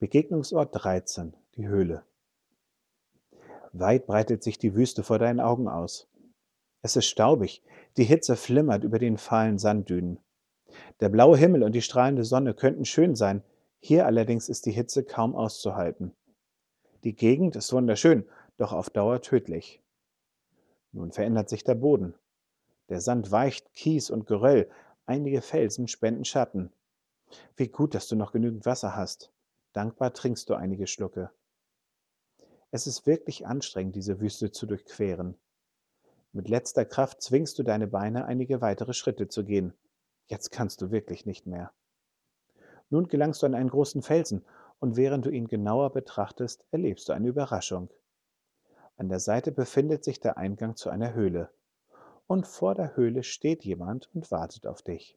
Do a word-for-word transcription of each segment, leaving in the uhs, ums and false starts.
Begegnungsort dreizehn, die Höhle. Weit breitet sich die Wüste vor deinen Augen aus. Es ist staubig, die Hitze flimmert über den fahlen Sanddünen. Der blaue Himmel und die strahlende Sonne könnten schön sein, hier allerdings ist die Hitze kaum auszuhalten. Die Gegend ist wunderschön, doch auf Dauer tödlich. Nun verändert sich der Boden. Der Sand weicht, Kies und Geröll, einige Felsen spenden Schatten. Wie gut, dass du noch genügend Wasser hast. Dankbar trinkst du einige Schlucke. Es ist wirklich anstrengend, diese Wüste zu durchqueren. Mit letzter Kraft zwingst du deine Beine, einige weitere Schritte zu gehen. Jetzt kannst du wirklich nicht mehr. Nun gelangst du an einen großen Felsen, und während du ihn genauer betrachtest, erlebst du eine Überraschung. An der Seite befindet sich der Eingang zu einer Höhle. Und vor der Höhle steht jemand und wartet auf dich.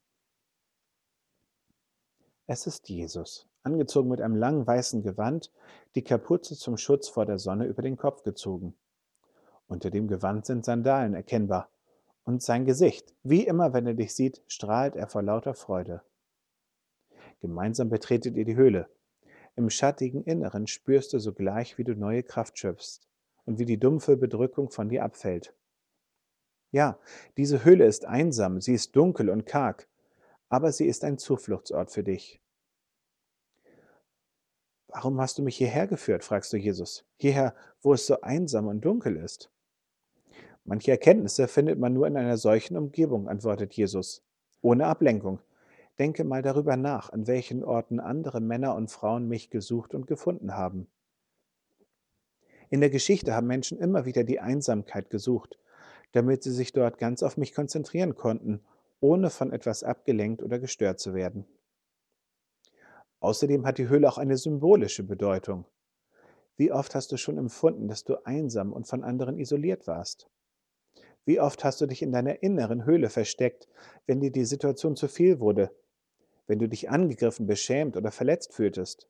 Es ist Jesus, angezogen mit einem langen weißen Gewand, die Kapuze zum Schutz vor der Sonne über den Kopf gezogen. Unter dem Gewand sind Sandalen erkennbar. Und sein Gesicht, wie immer, wenn er dich sieht, strahlt er vor lauter Freude. Gemeinsam betretet ihr die Höhle. Im schattigen Inneren spürst du sogleich, wie du neue Kraft schöpfst und wie die dumpfe Bedrückung von dir abfällt. Ja, diese Höhle ist einsam, sie ist dunkel und karg, aber sie ist ein Zufluchtsort für dich. Warum hast du mich hierher geführt, fragst du Jesus. Hierher, wo es so einsam und dunkel ist. Manche Erkenntnisse findet man nur in einer solchen Umgebung, antwortet Jesus. Ohne Ablenkung. Denke mal darüber nach, an welchen Orten andere Männer und Frauen mich gesucht und gefunden haben. In der Geschichte haben Menschen immer wieder die Einsamkeit gesucht, damit sie sich dort ganz auf mich konzentrieren konnten, ohne von etwas abgelenkt oder gestört zu werden. Außerdem hat die Höhle auch eine symbolische Bedeutung. Wie oft hast du schon empfunden, dass du einsam und von anderen isoliert warst? Wie oft hast du dich in deiner inneren Höhle versteckt, wenn dir die Situation zu viel wurde, wenn du dich angegriffen, beschämt oder verletzt fühltest?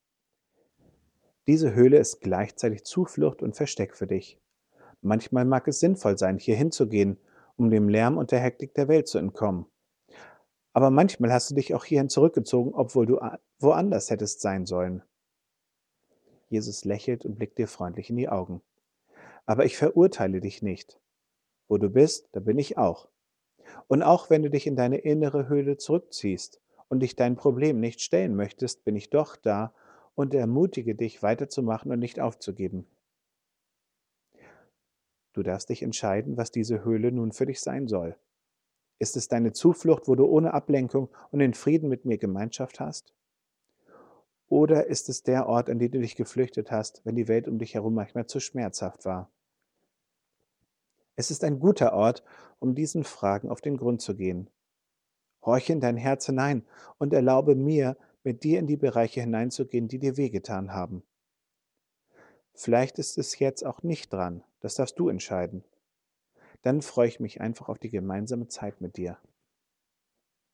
Diese Höhle ist gleichzeitig Zuflucht und Versteck für dich. Manchmal mag es sinnvoll sein, hier hinzugehen, um dem Lärm und der Hektik der Welt zu entkommen. Aber manchmal hast du dich auch hierhin zurückgezogen, obwohl du a- woanders hättest sein sollen. Jesus lächelt und blickt dir freundlich in die Augen. Aber ich verurteile dich nicht. Wo du bist, da bin ich auch. Und auch wenn du dich in deine innere Höhle zurückziehst und dich dein Problem nicht stellen möchtest, bin ich doch da und ermutige dich, weiterzumachen und nicht aufzugeben. Du darfst dich entscheiden, was diese Höhle nun für dich sein soll. Ist es deine Zuflucht, wo du ohne Ablenkung und in Frieden mit mir Gemeinschaft hast? Oder ist es der Ort, an den du dich geflüchtet hast, wenn die Welt um dich herum manchmal zu schmerzhaft war? Es ist ein guter Ort, um diesen Fragen auf den Grund zu gehen. Horche in dein Herz hinein und erlaube mir, mit dir in die Bereiche hineinzugehen, die dir wehgetan haben. Vielleicht ist es jetzt auch nicht dran, das darfst du entscheiden. Dann freue ich mich einfach auf die gemeinsame Zeit mit dir.